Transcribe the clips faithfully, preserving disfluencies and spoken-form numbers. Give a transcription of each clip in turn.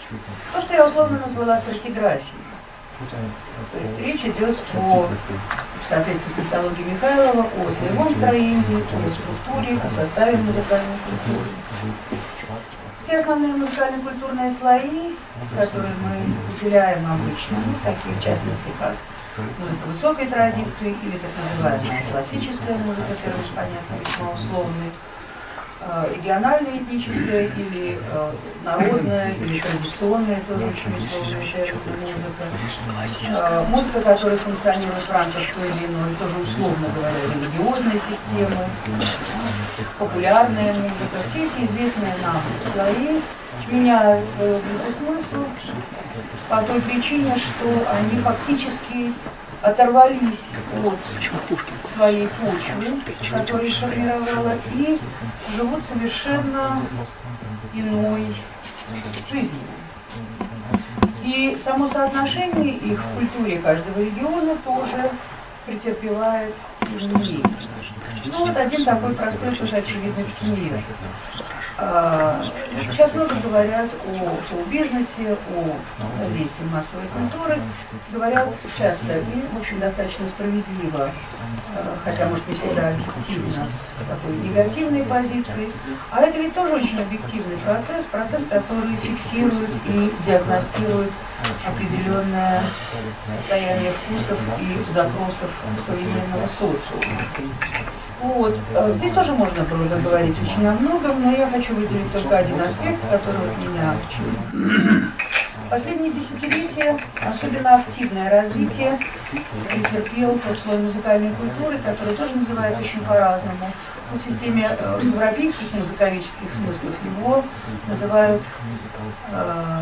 То, что я условно назвала стратиграфией. То есть речь идет о, в соответствии с методологией Михайлова, о слоевом строении, о структуре, о составе музыкальной культуры. Те основные музыкально-культурные слои, которые мы выделяем обычно, ну, такие в частности, как музыка высокой традиции или так называемая классическая музыка, первый понятно, весьма условный, региональная, этническая или э, народная, или традиционная, тоже очень условная музыка. Э, музыка, которая функционирует в рамках той или иной, тоже условно говоря, религиозной системы, популярная музыка. Все эти известные нам слои меняют свой смысл по той причине, что они фактически оторвались от своей почвы, которую сформировала, и живут совершенно иной жизнью. И само соотношение их в культуре каждого региона тоже претерпевает изменения. Ну вот один такой простой, тоже очевидный пример. Сейчас много говорят о шоу-бизнесе, о воздействии массовой культуры. Говорят часто и, в общем, достаточно справедливо, хотя, может, не всегда объективно, с такой негативной позиции. А это ведь тоже очень объективный процесс, процесс, который фиксирует и диагностирует определенное состояние вкусов и запросов современного социума. Вот. Здесь тоже можно было бы говорить очень о многом, но я хочу выделить только один аспект, который вот меня очевиден. Последние десятилетия особенно активное развитие претерпел тот слой музыкальной культуры, который тоже называют очень по-разному. В системе э, европейских музыковических смыслов его называют, э,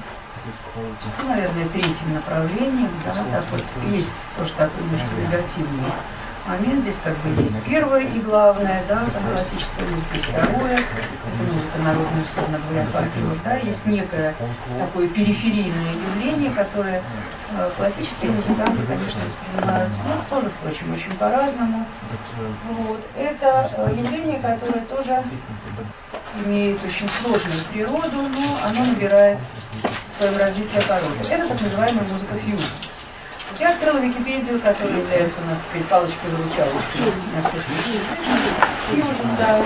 ну, наверное, третьим направлением. Да, так вот, есть тоже такой немножко негативный момент. Здесь как бы есть первое и главное, да, там классическая музыка, есть второе, это музыка народная, условно говоря, фольклор, да, есть некое такое периферийное явление, которое э, классические музыканты, конечно, воспринимают, ну, тоже, впрочем, очень по-разному. Вот. Это э, явление, которое тоже имеет очень сложную природу, но оно набирает в своем развитии породы. Это так называемая музыка фьюжн. Я открыла Википедию, которая является у нас теперь палочкой-выручалочкой на всех фьюжн, да.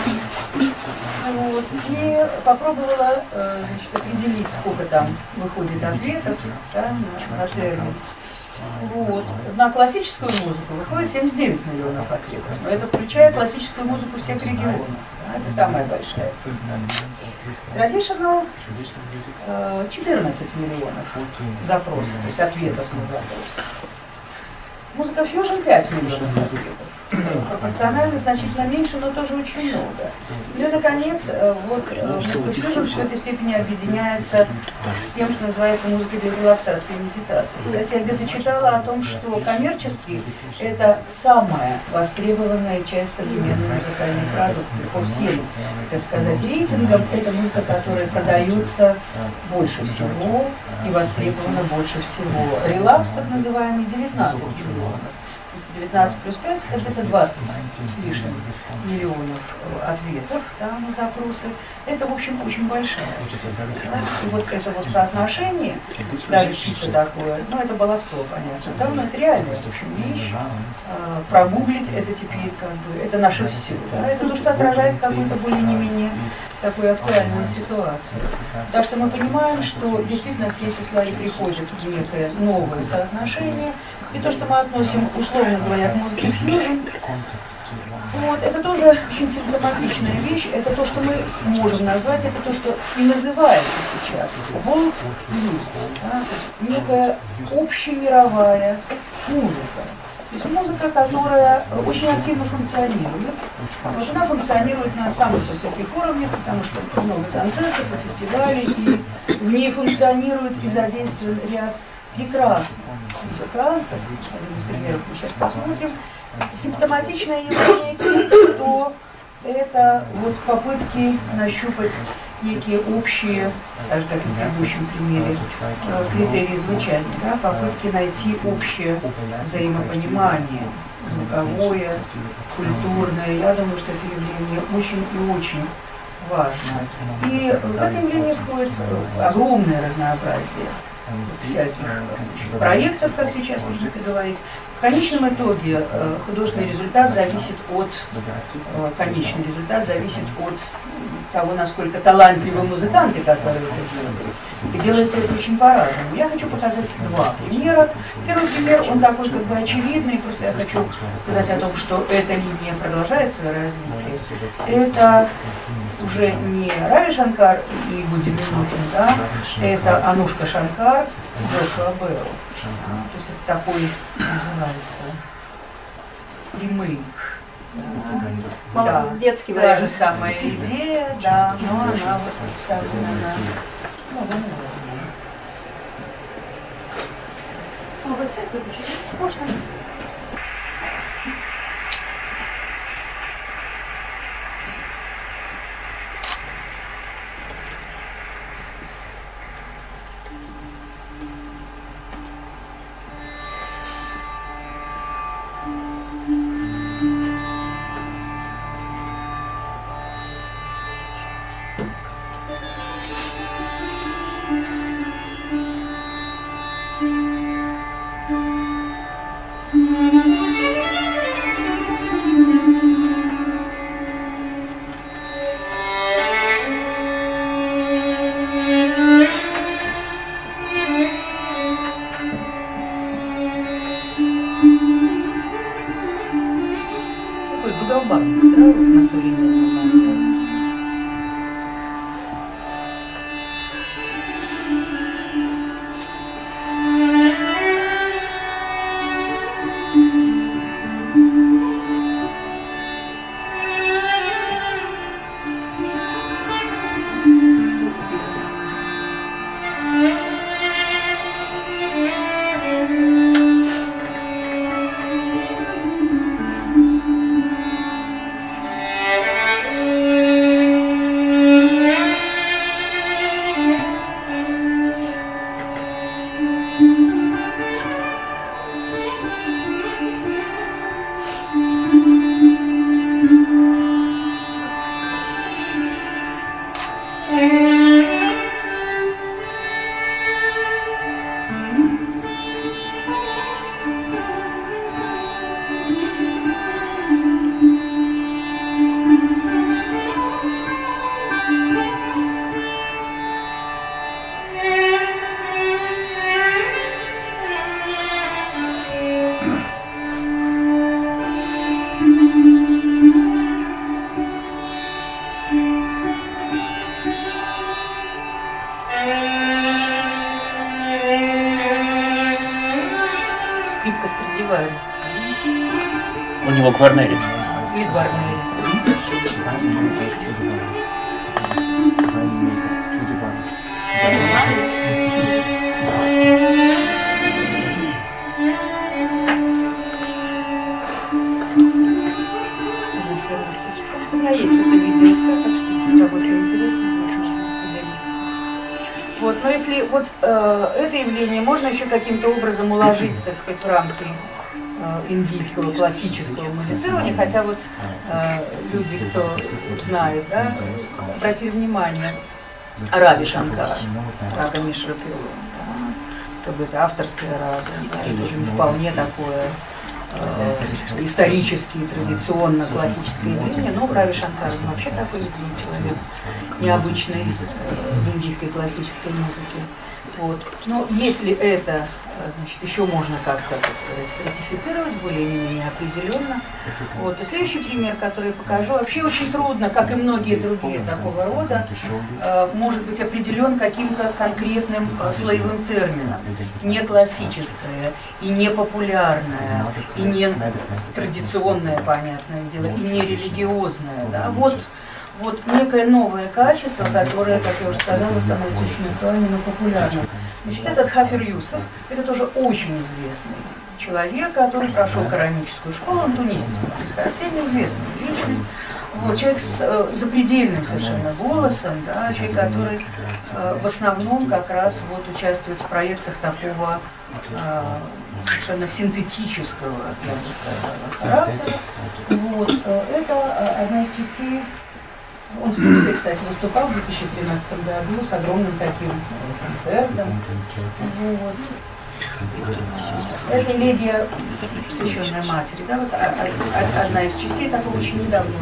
Вот. И попробовала э, значит, определить, сколько там выходит ответов, да, на, на термин. Вот. На классическую музыку выходит семьдесят девять миллионов ответов, но это включает классическую музыку всех регионов. Да, это самая большая. Traditional э, четырнадцать миллионов запросов, то есть ответов на запрос. Музыка фьюжн пять миллионов ответов. Пропорционально значительно меньше, но тоже очень много. Ну и, наконец, вот музыка фьюжн в какой-то степени объединяется с тем, что называется музыкой для релаксации и медитации. Кстати, я где-то читала о том, что коммерчески это самая востребованная часть современной музыкальной продукции. По всем, так сказать, рейтингам, это музыка, которая продается больше всего и востребована больше всего. Релакс, так называемый, девятнадцать миллионов. девятнадцать плюс пять – это двадцать с лишним миллионов ответов, да, на запросы. Это, в общем, очень большая. Да? И вот это вот соотношение, даже чисто такое, ну, это баловство, понятно, да, но это реальная, в общем, вещь. А, прогуглить это теперь, как бы, это наше все. Да? Это то, что отражает какую-то более-менее такую актуальную ситуацию. Так что мы понимаем, что действительно все эти слои приходят в некое новое соотношение. И то, что мы относим, условно говоря, к музыке фьюжн, вот, это тоже очень симптоматичная вещь. Это то, что мы можем назвать, это то, что и называется сейчас world music, да, некая общемировая музыка. То есть музыка, которая очень активно функционирует. Вот она функционирует на самых высоких уровнях, потому что много концертов и фестивалей, и в ней функционирует и задействует ряд прекрасных музыкантов, один из примеров мы сейчас посмотрим. Симптоматичное явление тем, что это вот в попытке нащупать некие общие, даже как и в предыдущем примере, критерии звучания, да, попытки найти общее взаимопонимание, звуковое, культурное. Я думаю, что это явление очень и очень важно. И в это явление входит огромное разнообразие всяких проектов, как сейчас принято говорить. В конечном итоге художественный результат зависит от, конечный результат зависит от того, насколько талантливы музыканты, которые это делают. И делается это очень по-разному. Я хочу показать два примера. Первый пример, он такой как бы очевидный, просто я хочу сказать о том, что эта линия продолжает свое развитие. Это уже не Рави Шанкар и Гуди Минохин, да? Это Анушка Шанкар, Джошуа Белл. То есть это такой, называется, ремейк. Да, да. Детский вариант. Та же самая идея, да, но она вот представлена на... Ну, новый цвет выключить? Можно. На современном момент. У него Гварнери. И Гварнери. У меня есть это видео, все, так что если кому-то интересно, можно поделиться. Вот, но если вот э, это явление можно еще каким-то образом уложить, так сказать, в рамки индийского классического музицирования, хотя вот э, люди, кто знает, да, обратили внимание, Рави Шанкар, рага Мишра Пилу, да, чтобы это авторская рага, да, это же не вполне такое э, исторически, традиционно классическое явление, но Рави Шанкар вообще такой человек необычный э, в индийской классической музыке. Вот. Но если это, значит, еще можно как-то, так сказать, стратифицировать более или менее определенно. Вот. И следующий пример, который я покажу, вообще очень трудно, как и многие другие такого рода, э, может быть определен каким-то конкретным э, слоевым термином. Не классическое, и не популярное, и не традиционное, понятное дело, и не религиозное. Да? Вот. Вот некое новое качество, которое, как я уже сказала, становится очень актуальным и популярным. Значит, этот Хафер Юсуф, это тоже очень известный человек, который прошел кораническую школу, он тунисец по происхождению, известная личность. Вот, человек с э, запредельным совершенно голосом, да, человек, который э, в основном как раз вот участвует в проектах такого э, совершенно синтетического, я бы сказала, характера. Вот, э, это одна из частей Он в Турции, кстати, выступал в две тысячи тринадцатом году с огромным таким концертом. Вот. Это элегия, посвященная матери, да, вот одна из частей такого очень недавнего.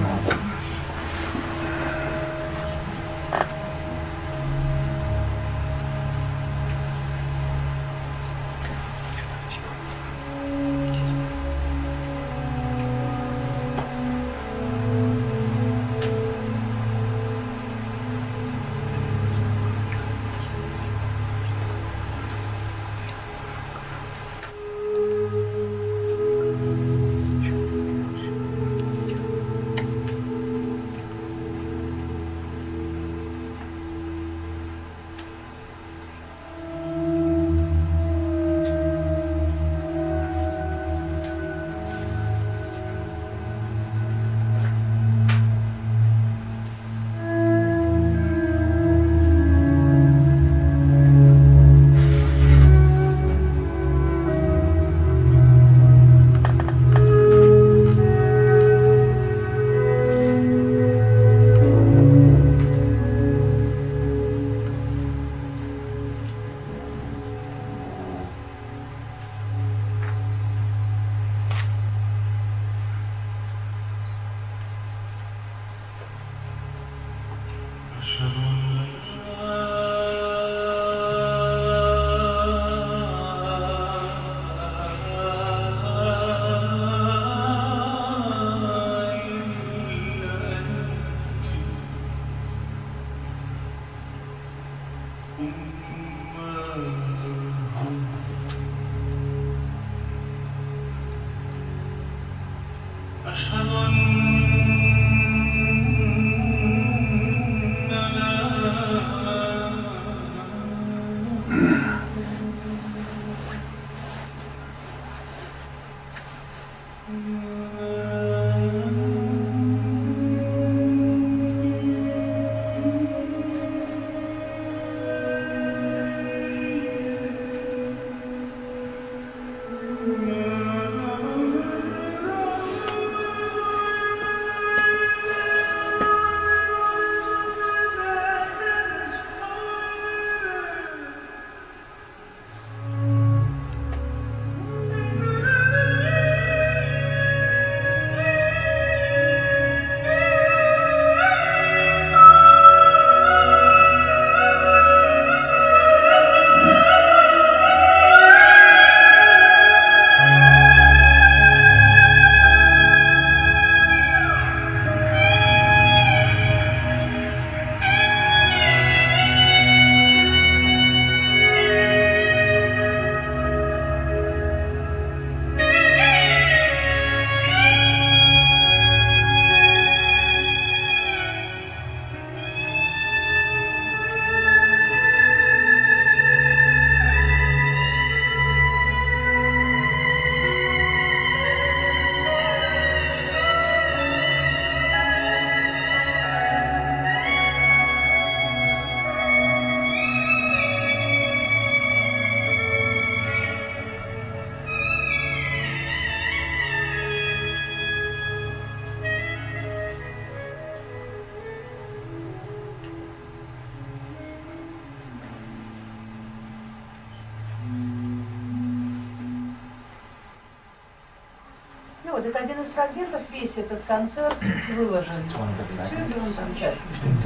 Вот, это один из фрагментов, весь этот концерт выложен в YouTube, он там часто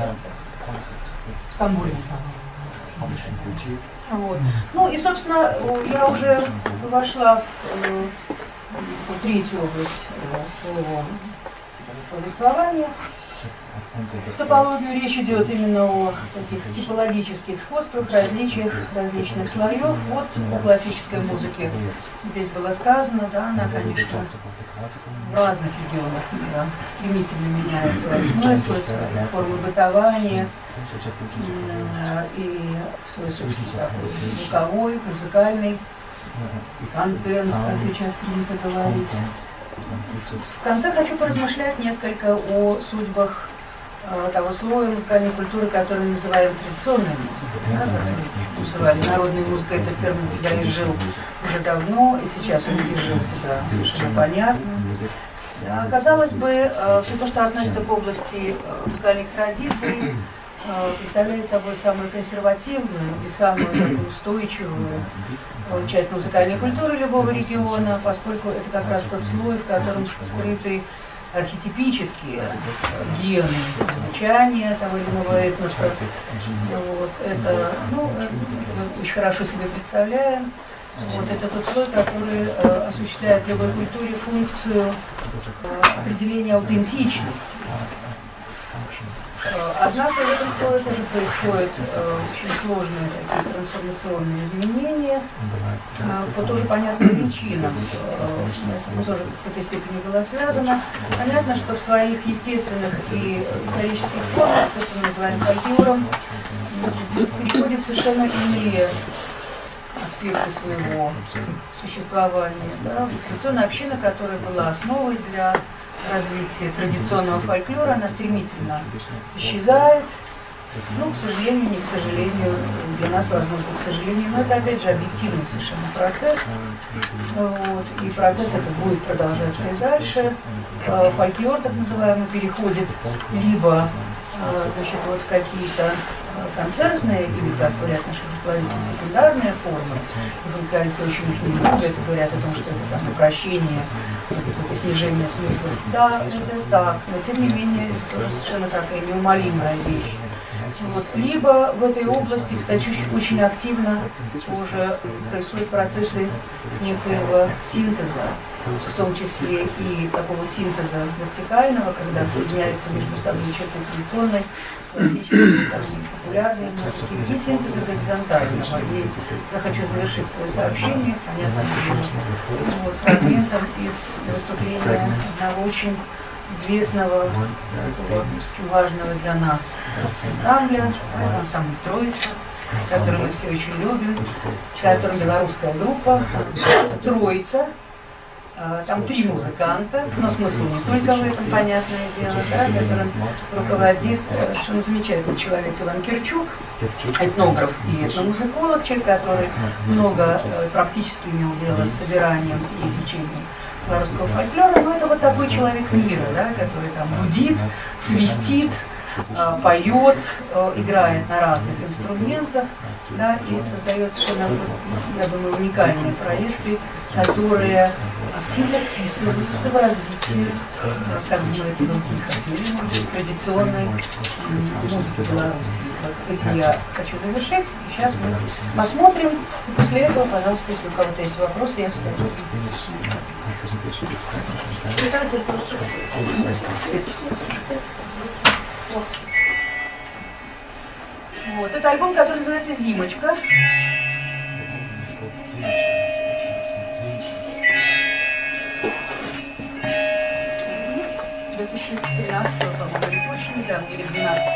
в Стамбуле. Вот. Ну и, собственно, я уже вошла в, в третью область своего повествования. В топологию речь идет именно о таких типологических сходствах, различиях различных слоев. Вот о классической музыке здесь было сказано, да, она, конечно, в разных регионах мира стремительно меняет свои смыслы, свои формы бытования и свой собственный такой звуковой, музыкальный контент, как сейчас принято говорить. В конце хочу поразмышлять несколько о судьбах э, того слоя музыкальной культуры, который мы называем традиционной музыкой. Да, называли народной музыкой, этот термин себя изжил уже давно, и сейчас он изжил себя совершенно понятно. Да, казалось бы, все то, что относится к области музыкальных традиций, представляет собой самую консервативную и самую такую устойчивую часть музыкальной культуры любого региона, поскольку это как раз тот слой, в котором скрыты архетипические гены звучания того или иного этноса. Вот, это, ну, это мы очень хорошо себе представляем. Вот, это тот слой, который э, осуществляет в любой культуре функцию э, определения аутентичности. Однако в этом слое тоже происходят э, очень сложные такие трансформационные изменения э, по тоже понятным причинам. Э, с этим тоже в какой-то степени было связано. Понятно, что в своих естественных и исторических формах, то, что мы называем фольклором, переходит совершенно иные аспекты своего существования. Да? Традиционная община, которая была основой для развития традиционного фольклора, она стремительно исчезает. Ну, к сожалению, не к сожалению, для нас возможно, к сожалению, но это, опять же, объективный совершенно процесс. Вот, и процесс этот будет продолжаться и дальше. Фольклор, так называемый, переходит либо, значит, вот какие-то концертные, или, как говорят наши фольклористы, секундарные формы. Фольклористы очень их не любят, говорят о том, что это там упрощение, это снижение смысла. Да, это так, но тем не менее, это совершенно такая неумолимая вещь. Вот. Либо в этой области, кстати, очень активно уже происходят процессы некоего синтеза, в том числе и такого синтеза вертикального, когда соединяются между собой черты традиционной, классической, там, популярной музыки, и синтеза горизонтального. И я хочу завершить свое сообщение, понятно, вот, фрагментом из выступления одного очень известного, такого, очень важного для нас ансамбля, это ансамбль «Троица», который мы все очень любим, в котором белорусская группа, «Троица». Там три музыканта, но смысл не только в этом, понятное дело, да, которым руководит совершенно замечательный человек Иван Кирчук, этнограф и этномузыколог, человек, который много практически имел дело с собиранием и изучением белорусского фольклора, но это вот такой человек мира, да, который там гудит, свистит, поет, играет на разных инструментах, да, и создает совершенно, я думаю, уникальные проекты, которые активно вписываются в развитие, как бы мы этого не хотели, традиционной музыки Беларуси. Вот этим я хочу завершить. Сейчас мы посмотрим, и после этого, пожалуйста, если у кого-то есть вопросы, я сюда буду. Вот. Это альбом, который называется «Зимочка». две тысячи тринадцатого, по-моему, или очень недавно, или двенадцатого.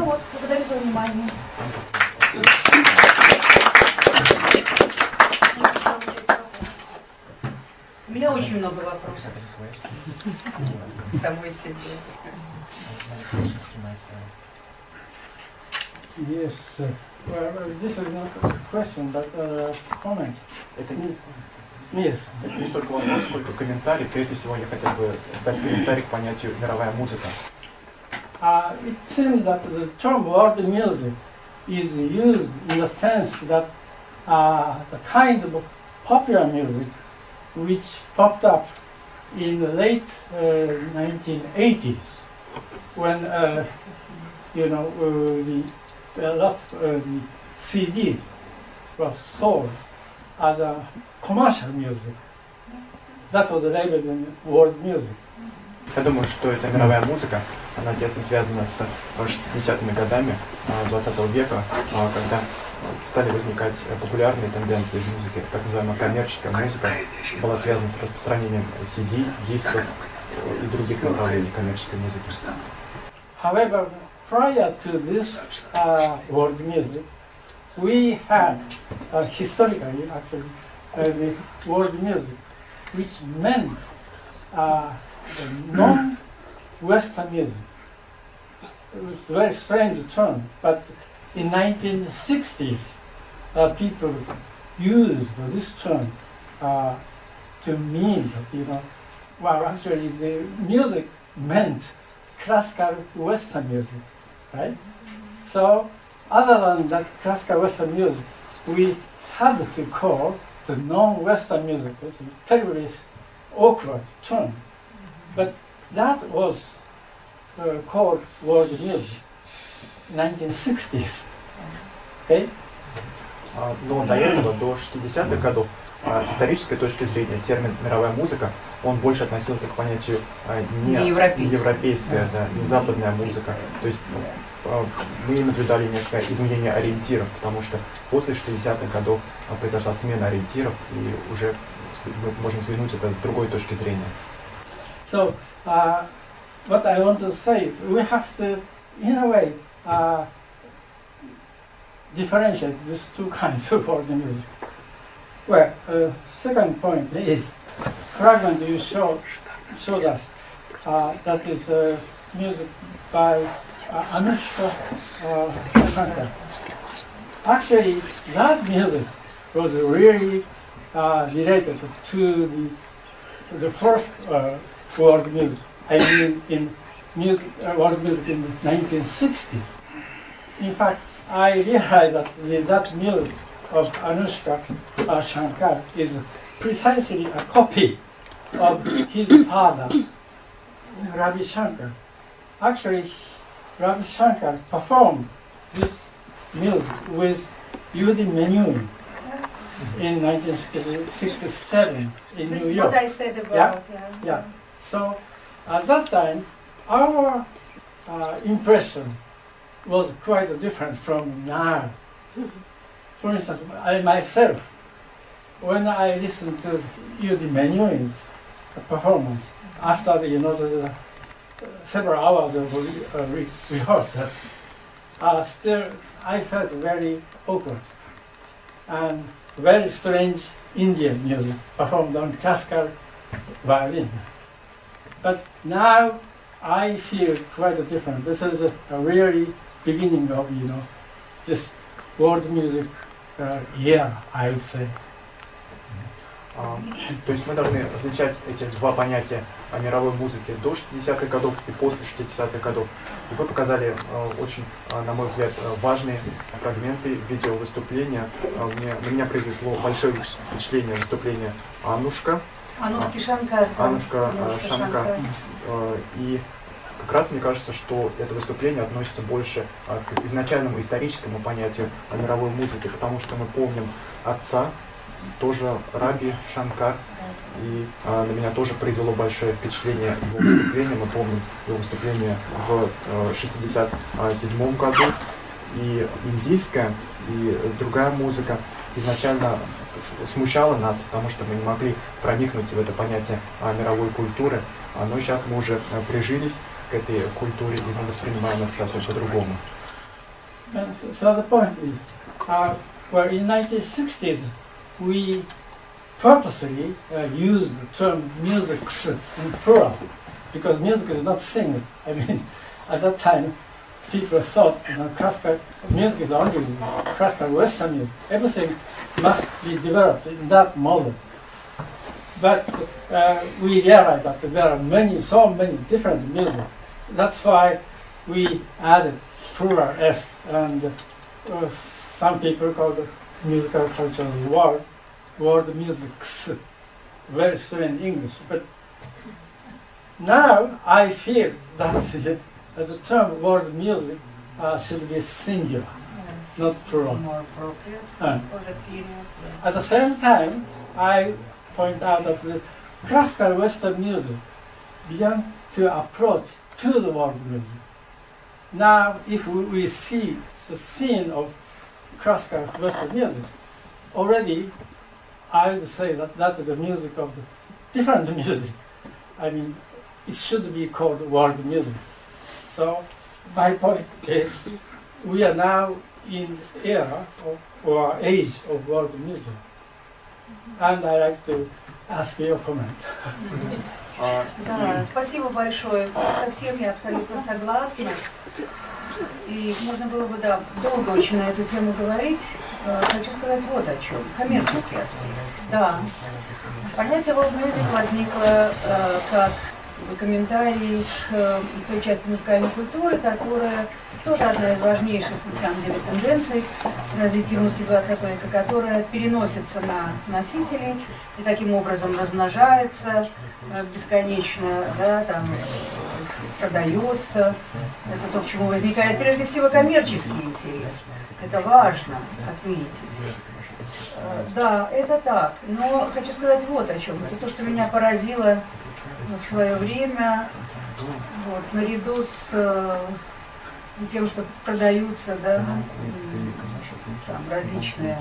Ну вот, благодарю за внимание. У меня очень много вопросов. Самой себе. Yes, uh, well, this is not a question, but a comment. Это не, Yes. это не столько вопрос, сколько комментарий. Прежде всего, я хотел бы дать комментарий к понятию «мировая музыка». Uh, it seems that the term world music is used in the sense that uh, the kind of popular music which popped up in the late uh, nineteen eighties, when uh, you know uh, the a lot uh, the C Ds were sold as a commercial music. That was labeled in world music. Я думаю, что эта мировая музыка, она тесно связана с шестидесятыми годами двадцатого века, когда стали возникать популярные тенденции в музыке. Так называемая коммерческая музыка была связана с распространением си ди, дисков и других направлений коммерческой музыки. However, prior to this uh, world music, we had uh, historically actually uh, the world music, which meant uh, non-Western music. It was a very strange term, but in nineteen sixties, uh, people used this term uh, to mean that, you know, well, actually the music meant classical Western music, right? So, other than that classical Western music, we had to call the non-Western music, it's a terribly awkward term. But that was uh, called world music in nineteen sixties. Okay? Но до этого, до шестидесятых годов, с исторической точки зрения, термин «мировая музыка», он больше относился к понятию не, не европейская, европейская, да, не западная музыка. То есть мы наблюдали некое изменение ориентиров, потому что после шестидесятых годов произошла смена ориентиров, и уже мы можем взглянуть это с другой точки зрения. So, uh, what I want to say is we have to, in a way, uh, differentiate these two kinds of world music. Well, uh, second point is fragment you showed, showed us. Uh, that is uh, music by uh, Anushka uh, Shankar. Actually, that music was really uh, related to the, the first uh, world music. I mean, in music, uh, world music in the nineteen sixties. In fact, I realized that the, that music of Anushka uh, Shankar is precisely a copy of his father, Ravi Shankar. Actually, Ravi Shankar performed this music with Yehudi Menuhin in nineteen sixty-seven in This New is York. what I said about, Yeah? yeah. Yeah. So at that time, our uh, impression was quite different from now. For instance, I myself, when I listened to Yehudi Menuhin's performance after the, you know, the, uh, several hours of re uh, re rehearsal, uh, still I felt very awkward and very strange Indian music performed on classical violin. But now I feel quite different. This is a, a really beginning of, you know, this world music uh, era, I would say. То есть мы должны различать эти два понятия о мировой музыке до шестидесятых годов и после шестидесятых годов. И вы показали очень, на мой взгляд, важные фрагменты видеовыступления. Мне, на меня произвело большое впечатление выступления Анушка. Анушки Шанкар. Анушка Шанкар. И как раз мне кажется, что это выступление относится больше к изначальному историческому понятию о мировой музыке, потому что мы помним отца, тоже Раби Шанкар, и а, на меня тоже произвело большое впечатление его выступление. Мы помним его выступление в а, шестьдесят седьмом году, и индийская, и другая музыка изначально смущала нас, потому что мы не могли проникнуть в это понятие а, мировой культуры, а, но сейчас мы уже а, прижились к этой культуре, и мы воспринимаем это совсем по-другому. And so, so the point is, uh, well, in nineteen sixties, we purposely uh, used the term musics in plural, because music is not singing. I mean, at that time, people thought you know, classical music is only classical Western music. Everything must be developed in that model. But uh, we realized that there are many, so many different music. That's why we added plural S, and uh, some people call the musical culture world, world musics, very strange English. But now I feel that the, the term world music uh, should be singular, yes, not plural. More appropriate uh, for the period. At the same time, I point out that the classical Western music began to approach to the world music. Now, if we, we see the scene of classical Western music, already I would say that that is the music of the different music. I mean, it should be called world music. So my point is, we are now in the era of, or age of world music. And I like to ask your comment. Да, спасибо большое. Со всем я абсолютно согласна. И можно было бы, да, долго очень на эту тему говорить. Хочу сказать вот о чем. Коммерческий аспект. Да. Понятие world music возникло э, как комментарий к э, той части музыкальной культуры, которая тоже одна из важнейших, на самом деле, тенденций развития музыки двадцатого века, которая переносится на носители и таким образом размножается э, бесконечно, да, там, продается. Это то, к чему возникает прежде всего коммерческий интерес. Это важно отметить. Э, да, это так. Но хочу сказать вот о чем. Это то, что меня поразило в свое время, вот, наряду с э, тем, что продаются, да, там, различные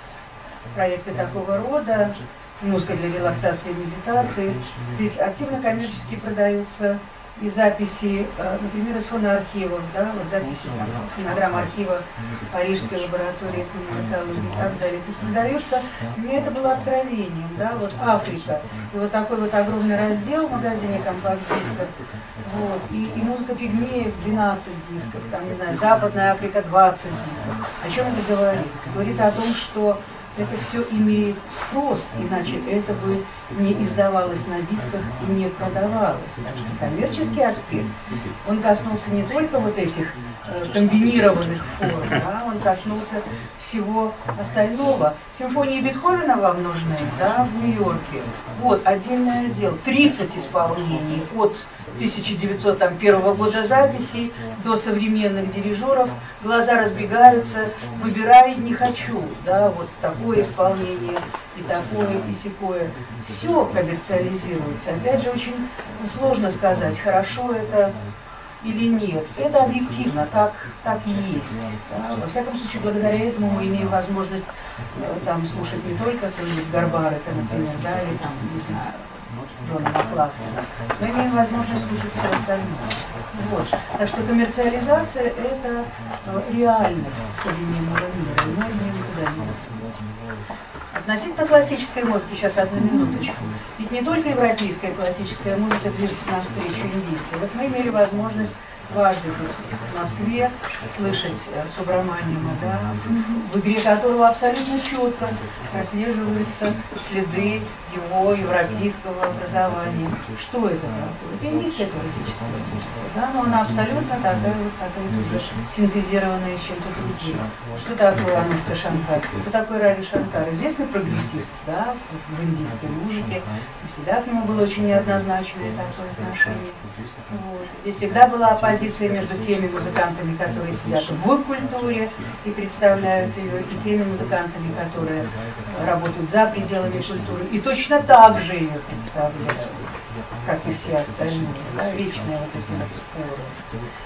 проекты такого рода, музыка для релаксации и медитации, ведь активно коммерчески продаются и записи, например, из фоноархивов, да, вот записи там, фонограмм архива Парижской лаборатории по музыкологии и так далее. То есть продаются, для меня это было откровением, да, вот Африка, и вот такой вот огромный раздел в магазине компакт-дисков, вот, и, и музыка пигмеев двенадцать дисков, там, не знаю, Западная Африка двадцать дисков. О чем это говорит? Говорит о том, что это все имеет спрос, иначе это бы не издавалось на дисках и не продавалось. Так что коммерческий аспект, он коснулся не только вот этих э, комбинированных форм, да, он коснулся всего остального. Симфонии Бетховена вам нужны, да, в Нью-Йорке. Вот, отдельное дело. тридцать исполнений от тысяча девятьсот первого года записей до современных дирижеров. Глаза разбегаются, выбирай, не хочу, да, вот такое исполнение и такое, и сякое. Все коммерциализируется. Опять же, очень сложно сказать, хорошо это или нет. Это объективно, так, так и есть. Да. Во всяком случае, благодаря этому мы имеем возможность э, там, слушать не только кто-нибудь Гарбарека, например, да, или там, не знаю, Джона Маклафлина, но имеем возможность слушать все остальное. Вот. Так что коммерциализация – это э, реальность современного мира, и мы от нее никуда не уйдем. Относительно классической музыки, сейчас одну минуточку. Ведь не только европейская классическая музыка движется навстречу индийской. Вот мы имели возможность дважды в Москве слышать Субраманиама, да, в игре которого абсолютно четко прослеживаются следы его европейского образования. Что это такое? Это индийская классическая музыка, да, но она абсолютно такая вот какая-то уже синтезированная с чем-то другим. Что такое Анушка Шанкар? Что такое Рави Шанкар? Известный прогрессист, да, в индийской музыке. И всегда к нему было очень неоднозначное такое отношение. Вот. Здесь всегда была оппозиция между теми музыкантами, которые сидят в культуре и представляют ее, и теми музыкантами, которые работают за пределами культуры и точно так же ее представляют, как и все остальные. Да, вечные вот эти вот споры.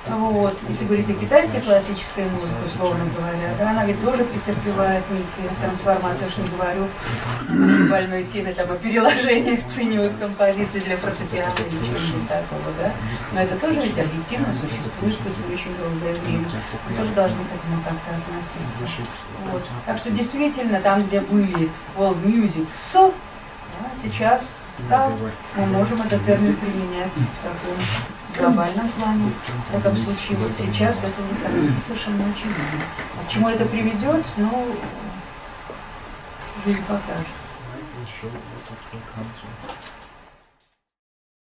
Вот. Если говорить о китайской классической музыке, условно говоря, да, она ведь тоже претерпевает некие трансформации, уж не говорю о больной теме там, о переложениях циневых композиций для фортепиано или чего-нибудь такого, да. Но это тоже ведь объективно существует после очень долгое время. Мы тоже должны к этому как-то относиться. Вот. Так что действительно, там, где были world music с, да, сейчас да, мы можем этот термин применять в таком глобальном плане. В таком случае, вот сейчас это не становится совершенно очевидно. А к чему это приведет, ну, жизнь покажет.